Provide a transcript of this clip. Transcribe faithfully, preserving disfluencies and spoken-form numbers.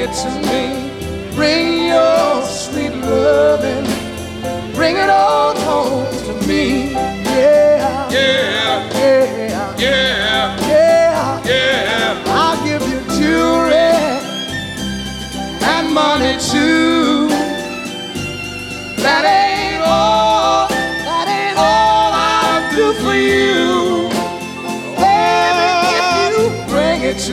it to me. Bring your sweet loving, bring it on home to me. Yeah, Yeah, yeah, yeah, yeah, yeah. I'll give you jewelry and money too. That